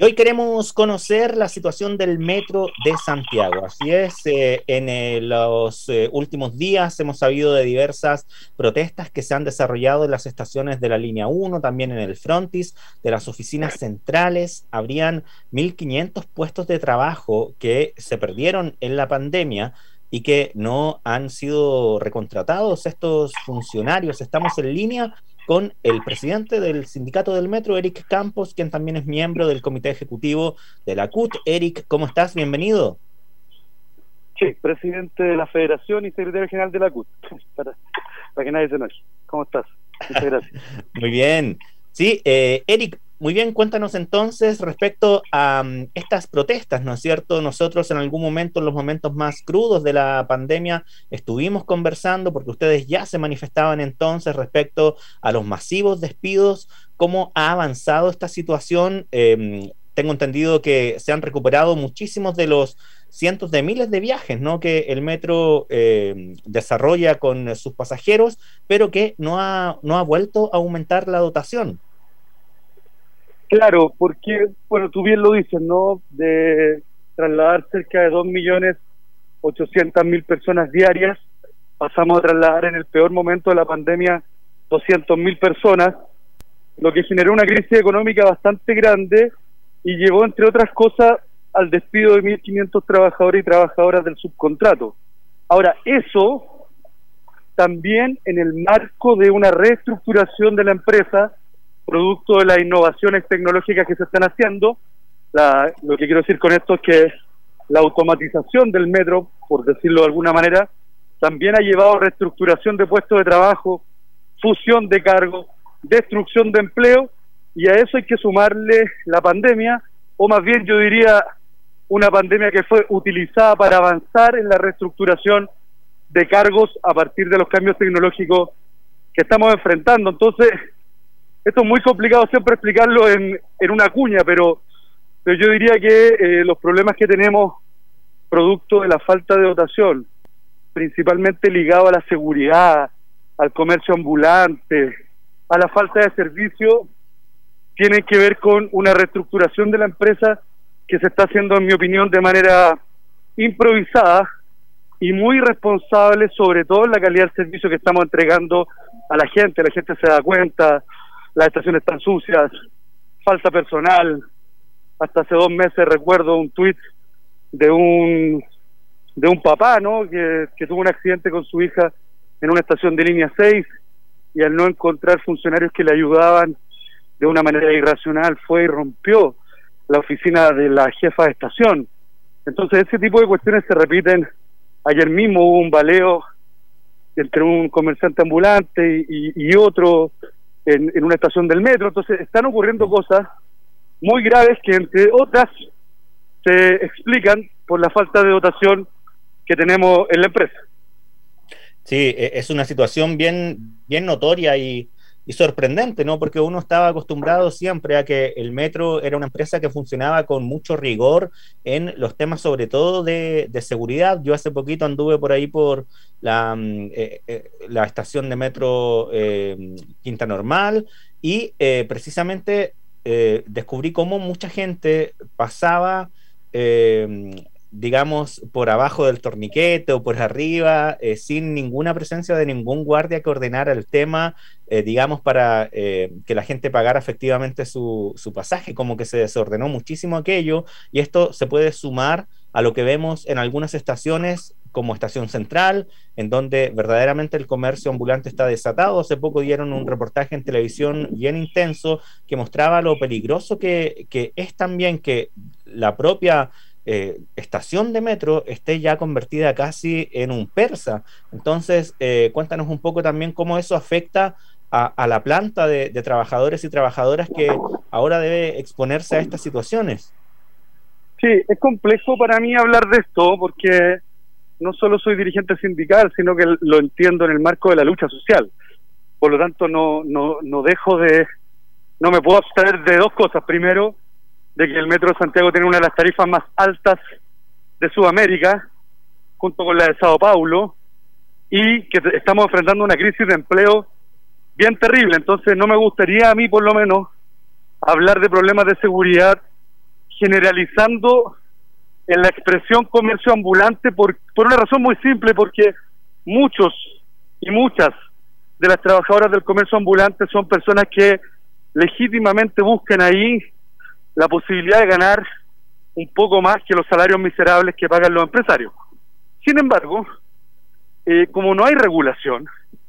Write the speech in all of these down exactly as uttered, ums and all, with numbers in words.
Hoy queremos conocer la situación del Metro de Santiago. Así es, eh, en eh, los eh, últimos días hemos sabido de diversas protestas que se han desarrollado en las estaciones de la línea uno, también en el frontis de las oficinas centrales. Habrían mil quinientos puestos de trabajo que se perdieron en la pandemia y que no han sido recontratados estos funcionarios. Estamos en línea con el presidente del sindicato del Metro, Eric Campos, quien también es miembro del comité ejecutivo de la C U T. Eric, ¿cómo estás? Bienvenido. Sí, presidente de la Federación y secretario general de la C U T, para, para que nadie se enoje. ¿Cómo estás? Muchas gracias. Muy bien. Sí, eh, Eric, muy bien, cuéntanos entonces respecto a um, estas protestas, ¿no es cierto? Nosotros en algún momento, en los momentos más crudos de la pandemia, estuvimos conversando porque ustedes ya se manifestaban entonces respecto a los masivos despidos. ¿Cómo ha avanzado esta situación? Eh, tengo entendido que se han recuperado muchísimos de los cientos de miles de viajes, ¿no?, que el metro eh, desarrolla con sus pasajeros, pero que no ha, no ha vuelto a aumentar la dotación. Claro, porque, bueno, tú bien lo dices, ¿no?, de trasladar cerca de dos millones ochocientas mil personas diarias, pasamos a trasladar en el peor momento de la pandemia doscientas mil personas, lo que generó una crisis económica bastante grande y llevó, entre otras cosas, al despido de mil quinientos trabajadores y trabajadoras del subcontrato. Ahora, eso también en el marco de una reestructuración de la empresa, producto de las innovaciones tecnológicas que se están haciendo. La, lo que quiero decir con esto es que la automatización del metro, por decirlo de alguna manera, también ha llevado a reestructuración de puestos de trabajo, fusión de cargos, destrucción de empleo, y a eso hay que sumarle la pandemia, o más bien yo diría una pandemia que fue utilizada para avanzar en la reestructuración de cargos a partir de los cambios tecnológicos que estamos enfrentando. Entonces, esto es muy complicado siempre explicarlo en, en una cuña, pero, pero yo diría que eh, los problemas que tenemos producto de la falta de dotación, principalmente ligado a la seguridad, al comercio ambulante, a la falta de servicio, tienen que ver con una reestructuración de la empresa que se está haciendo, en mi opinión, de manera improvisada y muy responsable, sobre todo en la calidad del servicio que estamos entregando a la gente. La gente se da cuenta, las estaciones están sucias, falta personal. Hasta hace dos meses recuerdo un tuit de un de un papá, ¿no?, que, que tuvo un accidente con su hija en una estación de línea seis, y al no encontrar funcionarios que le ayudaban de una manera irracional, fue y rompió la oficina de la jefa de estación. Entonces ese tipo de cuestiones se repiten. Ayer mismo hubo un baleo entre un comerciante ambulante y, y otro en, en una estación del metro. Entonces están ocurriendo cosas muy graves que, entre otras, se explican por la falta de dotación que tenemos en la empresa. Sí, es una situación bien, bien notoria y Y sorprendente, ¿no? Porque uno estaba acostumbrado siempre a que el metro era una empresa que funcionaba con mucho rigor en los temas, sobre todo de, de seguridad. Yo hace poquito anduve por ahí por la, eh, eh, la estación de metro eh, Quinta Normal y eh, precisamente eh, descubrí cómo mucha gente pasaba eh, digamos, por abajo del torniquete o por arriba, eh, sin ninguna presencia de ningún guardia que ordenara el tema, eh, digamos, para eh, que la gente pagara efectivamente su, su pasaje. Como que se desordenó muchísimo aquello, y esto se puede sumar a lo que vemos en algunas estaciones, como Estación Central, en donde verdaderamente el comercio ambulante está desatado. Hace poco dieron un reportaje en televisión bien intenso que mostraba lo peligroso que, que es también que la propia Eh, estación de metro esté ya convertida casi en un persa. Entonces, eh, cuéntanos un poco también cómo eso afecta a, a la planta de, de trabajadores y trabajadoras que ahora debe exponerse a estas situaciones. Sí, es complejo para mí hablar de esto porque no solo soy dirigente sindical, sino que lo entiendo en el marco de la lucha social. Por lo tanto, no, no, no dejo de, no me puedo abstraer de dos cosas. Primero, de que el Metro de Santiago tiene una de las tarifas más altas de Sudamérica, junto con la de Sao Paulo, y que estamos enfrentando una crisis de empleo bien terrible. Entonces no me gustaría a mí, por lo menos, hablar de problemas de seguridad generalizando en la expresión comercio ambulante por, por una razón muy simple, porque muchos y muchas de las trabajadoras del comercio ambulante son personas que legítimamente buscan ahí la posibilidad de ganar un poco más que los salarios miserables que pagan los empresarios. Sin embargo, eh, como no hay regulación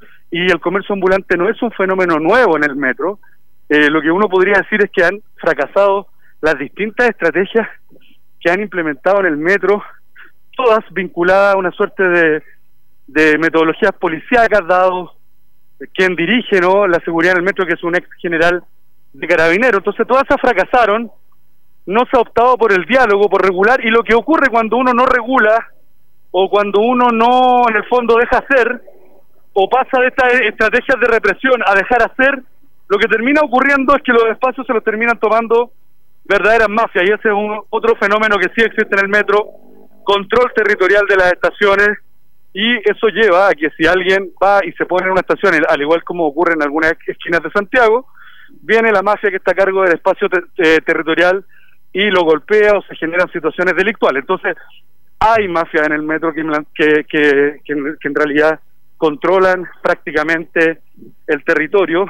y el comercio ambulante no es un fenómeno nuevo en el metro, eh, lo que uno podría decir es que han fracasado las distintas estrategias que han implementado en el metro, todas vinculadas a una suerte de, de metodologías policíacas, dado quien dirige, ¿no?, la seguridad en el metro, que es un ex general de Carabineros. Entonces todas esas fracasaron, no se ha optado por el diálogo, por regular, y lo que ocurre cuando uno no regula, o cuando uno no, en el fondo, deja hacer, o pasa de estas estrategias de represión a dejar hacer, lo que termina ocurriendo es que los espacios se los terminan tomando verdaderas mafias, y ese es un otro fenómeno que sí existe en el metro: control territorial de las estaciones, y eso lleva a que si alguien va y se pone en una estación, al igual como ocurre en algunas esquinas de Santiago, viene la mafia que está a cargo del espacio te eh, territorial y lo golpea, o se generan situaciones delictuales. Entonces hay mafias en el metro que, que, que, que, que en realidad controlan prácticamente el territorio,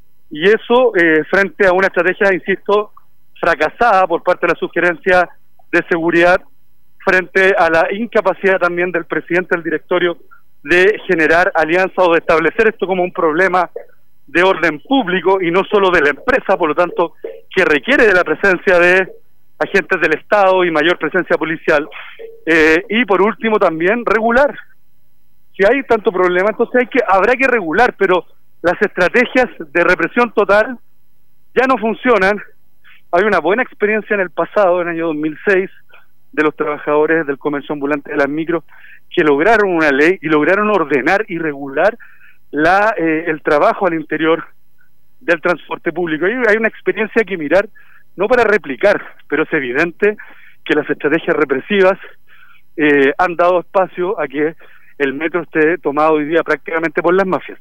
y eso eh, frente a una estrategia, insisto, fracasada por parte de la sugerencia de seguridad, frente a la incapacidad también del presidente del directorio de generar alianza o de establecer esto como un problema de orden público y no solo de la empresa, por lo tanto, que requiere de la presencia de agentes del Estado y mayor presencia policial. Eh, y por último también regular. Si hay tanto problema, entonces hay que habrá que regular, pero las estrategias de represión total ya no funcionan. Hay una buena experiencia en el pasado, en el año dos mil seis, de los trabajadores del comercio ambulante de las micros, que lograron una ley y lograron ordenar y regular la, eh, el trabajo al interior del transporte público. Y hay una experiencia que mirar, no para replicar, pero es evidente que las estrategias represivas eh, han dado espacio a que el metro esté tomado hoy día prácticamente por las mafias.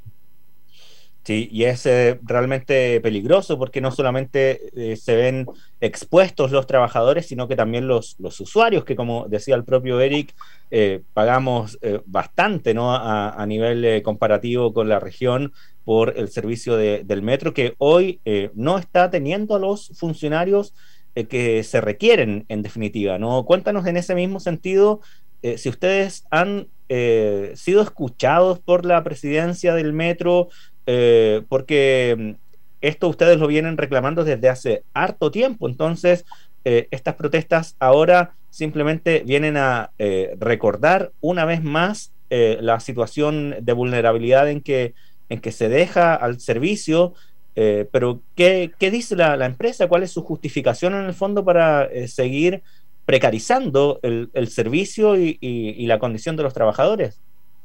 Sí, y es eh, realmente peligroso, porque no solamente eh, se ven expuestos los trabajadores, sino que también los, los usuarios, que, como decía el propio Eric, eh, pagamos eh, bastante, ¿no?, a, a nivel eh, comparativo con la región, por el servicio de, del metro, que hoy eh, no está teniendo a los funcionarios eh, que se requieren, en definitiva, ¿no? Cuéntanos en ese mismo sentido, eh, si ustedes han eh, sido escuchados por la presidencia del metro, Eh, porque esto ustedes lo vienen reclamando desde hace harto tiempo. Entonces eh, estas protestas ahora simplemente vienen a eh, recordar una vez más eh, la situación de vulnerabilidad en que, en que se deja al servicio, eh, pero ¿qué, qué dice la, la empresa? ¿Cuál es su justificación en el fondo para eh, seguir precarizando el, el servicio y, y, y la condición de los trabajadores?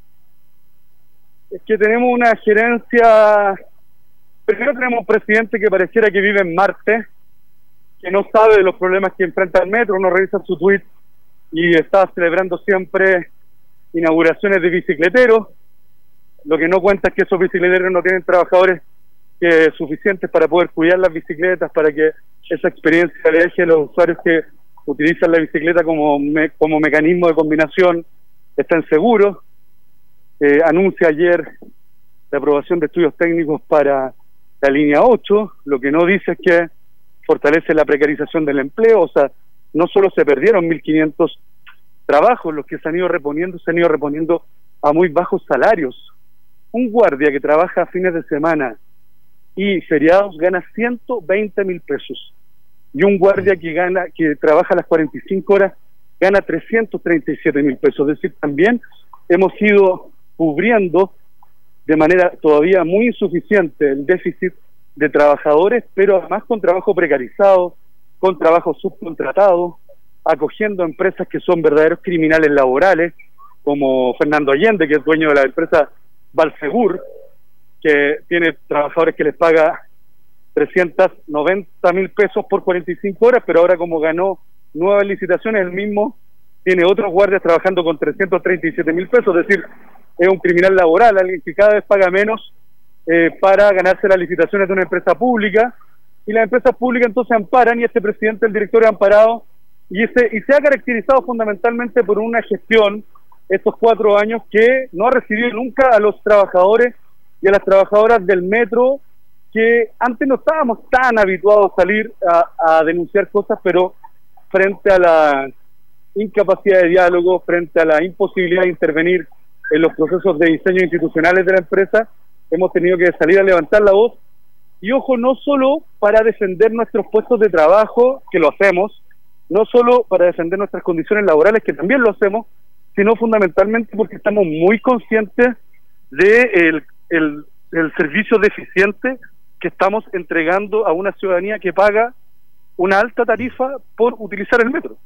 Es que tenemos una gerencia, primero tenemos un presidente que pareciera que vive en Marte, que no sabe de los problemas que enfrenta el metro, no revisa su tweet y está celebrando siempre inauguraciones de bicicleteros. Lo que no cuenta es que esos bicicleteros no tienen trabajadores que suficientes para poder cuidar las bicicletas, para que esa experiencia le deje a los usuarios que utilizan la bicicleta como, me, como mecanismo de combinación estén seguros. Eh, anuncia ayer la aprobación de estudios técnicos para la línea ocho, lo que no dice es que fortalece la precarización del empleo. O sea, no solo se perdieron mil quinientos trabajos, los que se han ido reponiendo, se han ido reponiendo a muy bajos salarios. Un guardia que trabaja fines de semana y feriados gana ciento veinte mil pesos, y un guardia que gana que trabaja las cuarenta y cinco horas gana trescientos treinta y siete mil pesos. Es decir, también hemos ido cubriendo de manera todavía muy insuficiente el déficit de trabajadores, pero además con trabajo precarizado, con trabajo subcontratado, acogiendo empresas que son verdaderos criminales laborales, como Fernando Allende, que es dueño de la empresa Valsegur, que tiene trabajadores que les paga trescientos noventa mil pesos por cuarenta y cinco horas, pero ahora, como ganó nuevas licitaciones, el mismo tiene otros guardias trabajando con trescientos treinta y siete mil pesos. Es decir, es un criminal laboral, alguien que cada vez paga menos eh, para ganarse las licitaciones de una empresa pública, y las empresas públicas entonces amparan, y este presidente del directorio ha amparado y, ese, y se ha caracterizado fundamentalmente por una gestión estos cuatro años que no ha recibido nunca a los trabajadores y a las trabajadoras del metro, que antes no estábamos tan habituados a salir a, a denunciar cosas, pero frente a la incapacidad de diálogo, frente a la imposibilidad de intervenir en los procesos de diseño institucionales de la empresa, hemos tenido que salir a levantar la voz, y ojo, no solo para defender nuestros puestos de trabajo, que lo hacemos, no solo para defender nuestras condiciones laborales, que también lo hacemos, sino fundamentalmente porque estamos muy conscientes de el, el, el servicio deficiente que estamos entregando a una ciudadanía que paga una alta tarifa por utilizar el metro.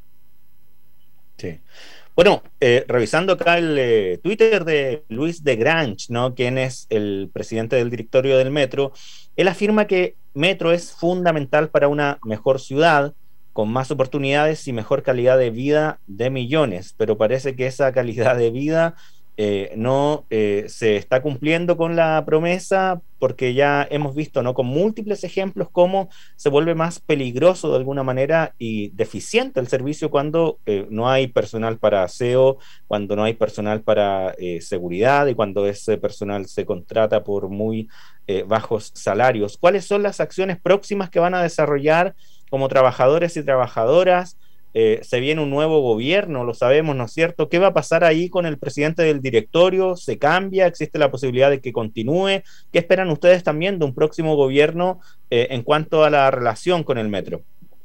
Sí. Bueno, eh, revisando acá el eh, Twitter de Luis de Grange, ¿no?, quien es el presidente del directorio del metro, él afirma que Metro es fundamental para una mejor ciudad, con más oportunidades y mejor calidad de vida de millones, pero parece que esa calidad de vida eh, no eh, se está cumpliendo con la promesa, porque ya hemos visto, ¿no?, con múltiples ejemplos cómo se vuelve más peligroso de alguna manera y deficiente el servicio cuando eh, no hay personal para aseo, cuando no hay personal para eh, seguridad y cuando ese personal se contrata por muy eh, bajos salarios. ¿Cuáles son las acciones próximas que van a desarrollar como trabajadores y trabajadoras? Eh, se viene un nuevo gobierno, lo sabemos, ¿no es cierto? ¿Qué va a pasar ahí con el presidente del directorio? ¿Se cambia? ¿Existe la posibilidad de que continúe? ¿Qué esperan ustedes también de un próximo gobierno eh, en cuanto a la relación con el metro?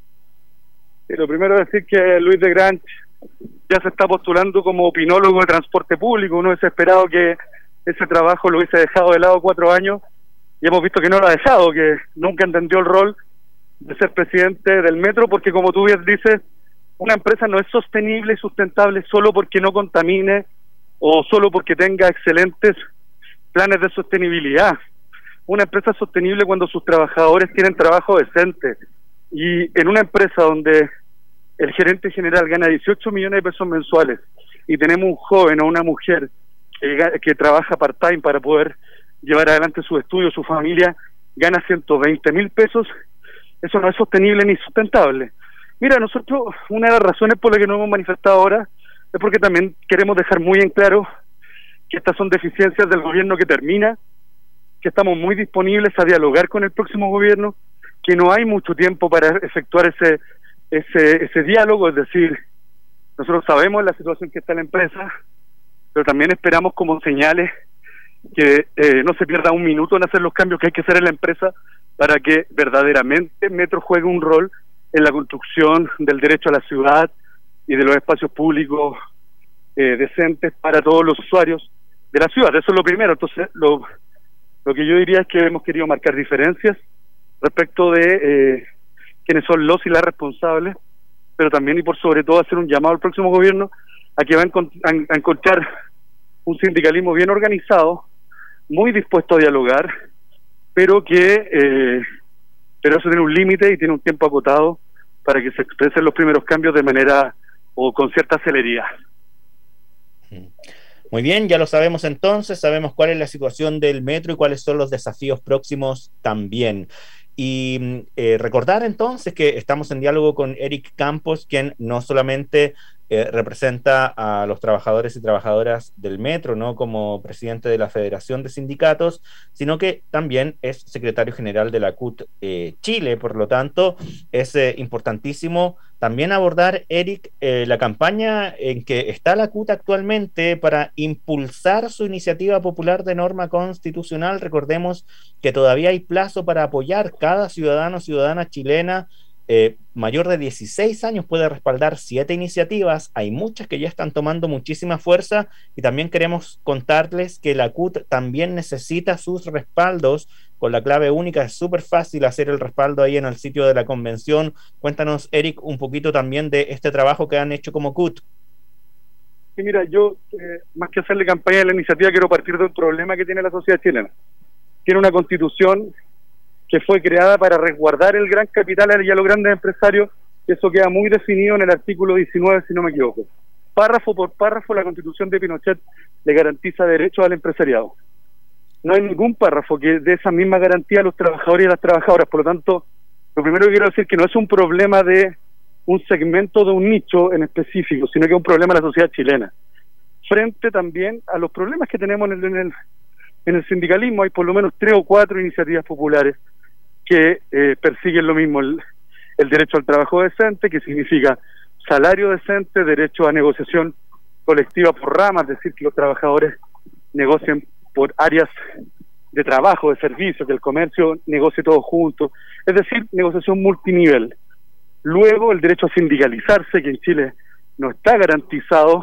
Sí, lo primero es decir que Luis de Grange ya se está postulando como opinólogo de transporte público. Uno hubiese esperado que ese trabajo lo hubiese dejado de lado cuatro años, y hemos visto que no lo ha dejado, que nunca entendió el rol de ser presidente del metro, porque como tú bien dices, una empresa no es sostenible y sustentable solo porque no contamine o solo porque tenga excelentes planes de sostenibilidad. Una empresa es sostenible cuando sus trabajadores tienen trabajo decente, y en una empresa donde el gerente general gana dieciocho millones de pesos mensuales y tenemos un joven o una mujer que, que trabaja part-time para poder llevar adelante sus estudios, su familia, gana ciento veinte mil pesos, eso no es sostenible ni sustentable. Mira, nosotros, una de las razones por las que nos hemos manifestado ahora es porque también queremos dejar muy en claro que estas son deficiencias del gobierno que termina, que estamos muy disponibles a dialogar con el próximo gobierno, que no hay mucho tiempo para efectuar ese ese ese diálogo, es decir, nosotros sabemos la situación que está la empresa, pero también esperamos como señales que eh, no se pierda un minuto en hacer los cambios que hay que hacer en la empresa para que verdaderamente Metro juegue un rol en la construcción del derecho a la ciudad y de los espacios públicos eh, decentes para todos los usuarios de la ciudad. Eso es lo primero. Entonces, lo, lo que yo diría es que hemos querido marcar diferencias respecto de eh, quiénes son los y las responsables, pero también y por sobre todo hacer un llamado al próximo gobierno a que va a, encont a, a encontrar un sindicalismo bien organizado, muy dispuesto a dialogar, pero que eh, pero eso tiene un límite y tiene un tiempo acotado para que se expresen los primeros cambios de manera o con cierta celeridad. Muy bien, ya lo sabemos entonces, sabemos cuál es la situación del metro y cuáles son los desafíos próximos también. Y eh, recordar entonces que estamos en diálogo con Eric Campos, quien no solamente eh, representa a los trabajadores y trabajadoras del metro, ¿no?, como presidente de la Federación de Sindicatos, sino que también es secretario general de la C U T eh, Chile. Por lo tanto, es eh, importantísimo también abordar, Eric, eh, la campaña en que está la C U T actualmente para impulsar su iniciativa popular de norma constitucional. Recordemos que todavía hay plazo para apoyar. Cada ciudadano o ciudadana chilena eh, mayor de dieciséis años puede respaldar siete iniciativas. Hay muchas que ya están tomando muchísima fuerza, y también queremos contarles que la C U T también necesita sus respaldos con la clave única. Es súper fácil hacer el respaldo ahí en el sitio de la convención. Cuéntanos, Eric, un poquito también de este trabajo que han hecho como C U T. Sí, mira, yo eh, más que hacerle campaña a la iniciativa, quiero partir de un problema que tiene la sociedad chilena. Tiene una constitución que fue creada para resguardar el gran capital y a los grandes empresarios, y eso queda muy definido en el artículo diecinueve, si no me equivoco. Párrafo por párrafo, la constitución de Pinochet le garantiza derechos al empresariado. No hay ningún párrafo que dé esa misma garantía a los trabajadores y a las trabajadoras. Por lo tanto, lo primero que quiero decir es que no es un problema de un segmento de un nicho en específico, sino que es un problema de la sociedad chilena. Frente también a los problemas que tenemos en el, en el, en el sindicalismo, hay por lo menos tres o cuatro iniciativas populares que eh, persiguen lo mismo, el, el derecho al trabajo decente, que significa salario decente, derecho a negociación colectiva por ramas, es decir, que los trabajadores negocien por áreas de trabajo, de servicio, que el comercio negocie todo junto, es decir, negociación multinivel. Luego el derecho a sindicalizarse, que en Chile no está garantizado,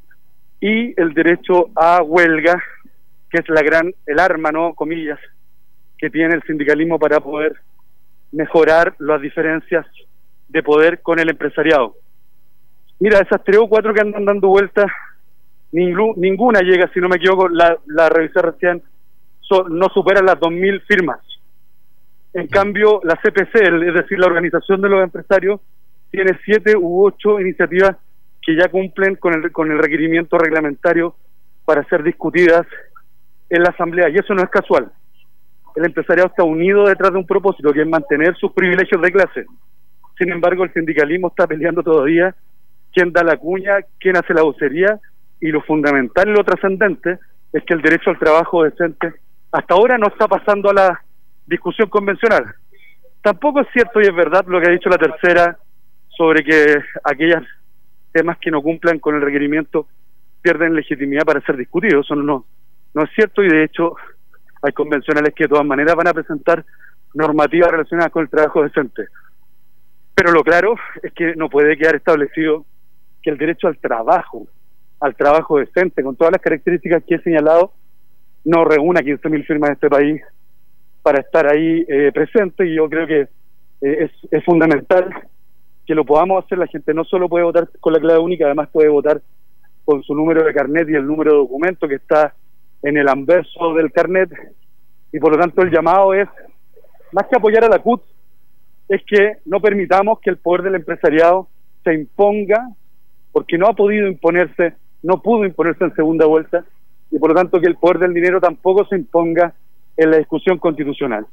y el derecho a huelga, que es la gran, el arma, ¿no?, comillas, que tiene el sindicalismo para poder mejorar las diferencias de poder con el empresariado. Mira, esas tres o cuatro que andan dando vueltas, ningú, ninguna llega, si no me equivoco, la, la revisé recién, so, no superan las dos mil firmas. En cambio, la C P C, es decir, la Organización de los Empresarios, tiene siete u ocho iniciativas que ya cumplen con el, con el requerimiento reglamentario para ser discutidas en la Asamblea, y eso no es casual. El empresariado está unido detrás de un propósito, que es mantener sus privilegios de clase. Sin embargo, el sindicalismo está peleando todavía quién da la cuña, quién hace la vocería, y lo fundamental y lo trascendente es que el derecho al trabajo decente hasta ahora no está pasando a la discusión convencional. Tampoco es cierto y es verdad lo que ha dicho la tercera sobre que aquellos temas que no cumplan con el requerimiento pierden legitimidad para ser discutidos. Eso no, no es cierto, y de hecho hay convencionales que de todas maneras van a presentar normativas relacionadas con el trabajo decente. Pero lo claro es que no puede quedar establecido que el derecho al trabajo, al trabajo decente, con todas las características que he señalado, no reúna quince mil firmas en este país para estar ahí eh, presente, y yo creo que eh, es, es fundamental que lo podamos hacer. La gente no solo puede votar con la clave única, además puede votar con su número de carnet y el número de documento que está en el anverso del carnet, y por lo tanto el llamado es, más que apoyar a la C U T, es que no permitamos que el poder del empresariado se imponga, porque no ha podido imponerse, no pudo imponerse en segunda vuelta, y por lo tanto que el poder del dinero tampoco se imponga en la discusión constitucional.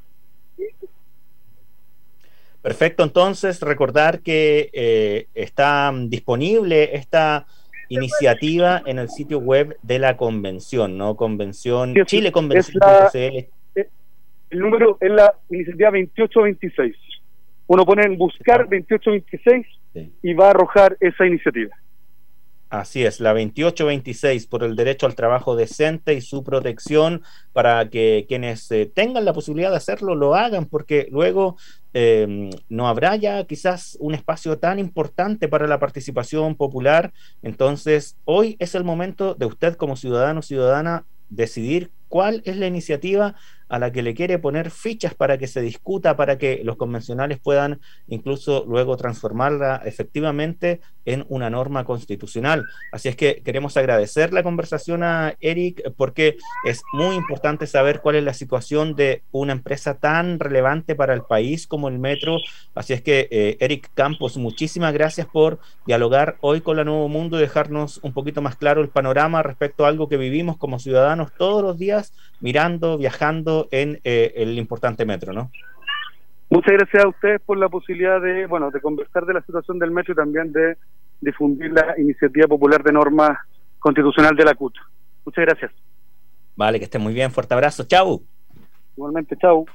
Perfecto, entonces recordar que eh, está disponible esta iniciativa en el sitio web de la convención, ¿no? Convención, sí, es, Chile Convención punto c l. El número es la iniciativa veintiocho veintiséis. Uno pone en buscar veintiocho veintiséis, sí, y va a arrojar esa iniciativa. Así es, la veintiocho veintiséis, por el derecho al trabajo decente y su protección, para que quienes eh, tengan la posibilidad de hacerlo, lo hagan, porque luego eh, no habrá ya quizás un espacio tan importante para la participación popular. Entonces, hoy es el momento de usted como ciudadano o ciudadana decidir cuál es la iniciativa a la que le quiere poner fichas para que se discuta, para que los convencionales puedan incluso luego transformarla efectivamente en una norma constitucional. Así es que queremos agradecer la conversación a Eric, porque es muy importante saber cuál es la situación de una empresa tan relevante para el país como el Metro. Así es que eh, Eric Campos, muchísimas gracias por dialogar hoy con la Nuevo Mundo y dejarnos un poquito más claro el panorama respecto a algo que vivimos como ciudadanos todos los días, mirando, viajando en eh, el importante metro, ¿no? Muchas gracias a ustedes por la posibilidad de, bueno, de conversar de la situación del metro y también de difundir la iniciativa popular de norma constitucional de la C U T. Muchas gracias. Vale, que estén muy bien, fuerte abrazo, chau. Igualmente, chau.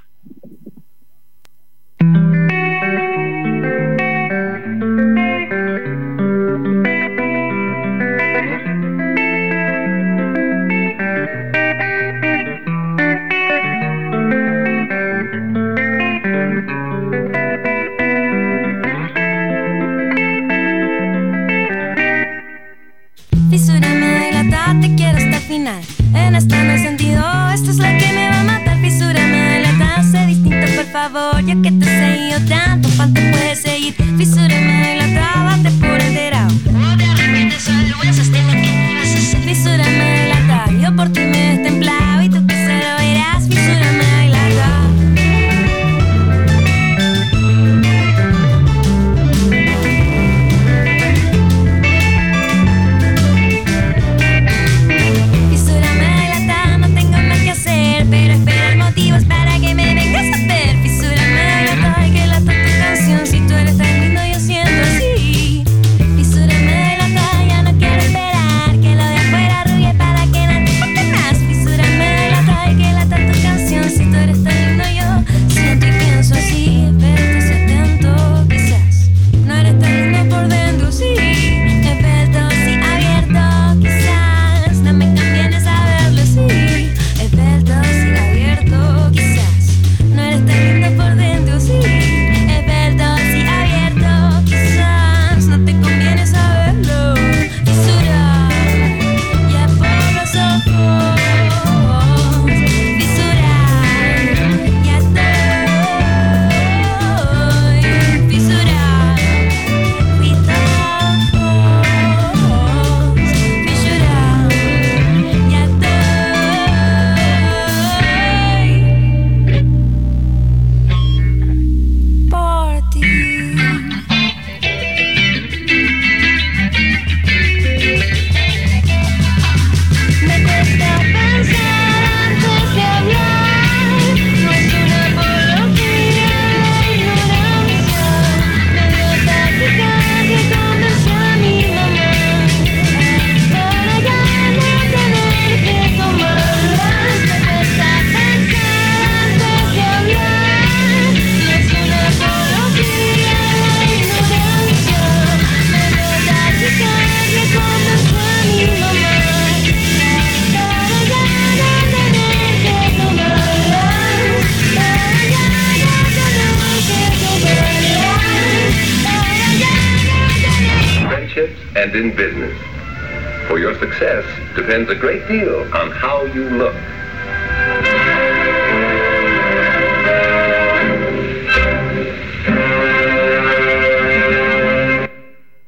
Fisúrame, dilata, te quiero hasta el final. En esto no hay sentido, esto es lo que me va a matar. Fisúrame, dilata, sé distinto, por favor. Yo que te he seguido tanto, ¿cuánto puedes seguir? Fisúrame, dilata, date por enterado. No te arrepientes, solo esas temas que me vas a hacer. Fisúrame, dilata, yo por ti me he destemplado y tú que se lo verás. Fisúrame, dilata. Pero esperar motivos para que me vengas a ver. Fisúrame, dilata, y que lata tu canción. Si tú eres tan lindo, yo siento así. and in business. For your success depends a great deal on how you look.